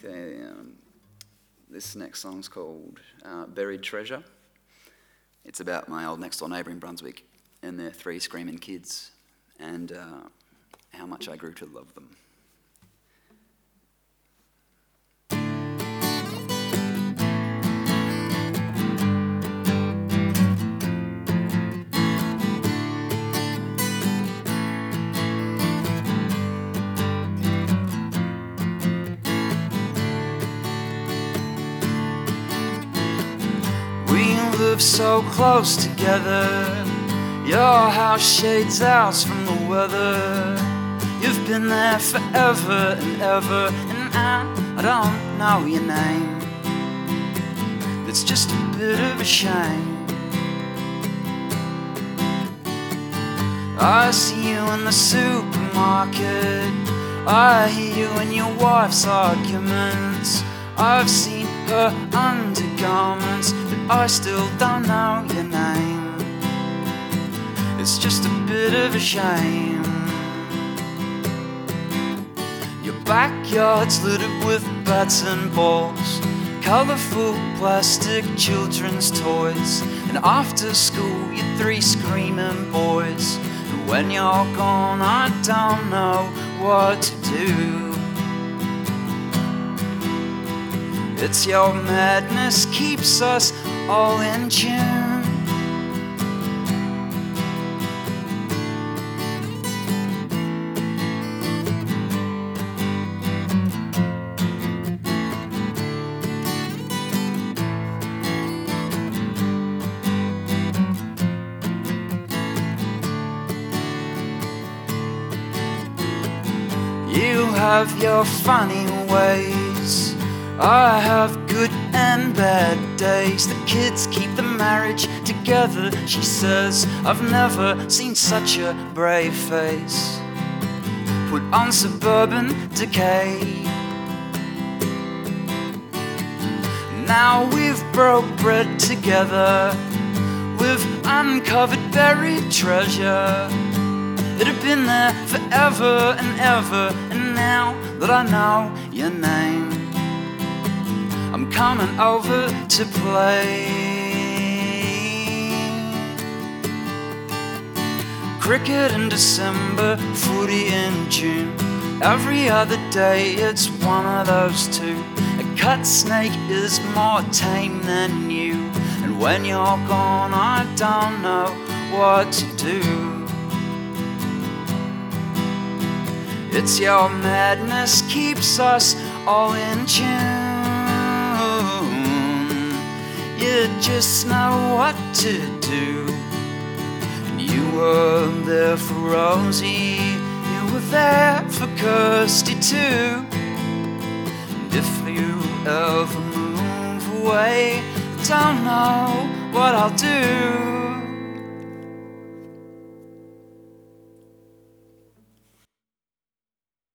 This next song's called Buried Treasure. It's about my old next door neighbour in Brunswick and their 3 screaming kids and how much I grew to love them. Live so close together. Your house shades out from the weather. You've been there forever and ever, and I don't know your name. It's just a bit of a shame. I see you in the supermarket. I hear you in your wife's arguments. I've seen her undergarments, but I still don't know your name. It's just a bit of a shame. Your backyard's littered with bats and balls, colourful plastic children's toys, and after school your 3 screaming boys. And when you're gone I don't know what to do. It's your madness keeps us all in tune. You have your funny ways, I have good and bad days. The kids keep the marriage together, she says. I've never seen such a brave face. Put on suburban decay. Now we've broke bread together. We've uncovered buried treasure. It had been there forever and ever, and now that I know your name, I'm coming over to play. Cricket in December, footy in June. Every other day it's one of those 2. A cut snake is more tame than you, and when you're gone I don't know what to do. It's your madness keeps us all in tune. You just know what to do. And you were there for Rosie, you were there for Kirsty too. And if you ever move away, I don't know what I'll do.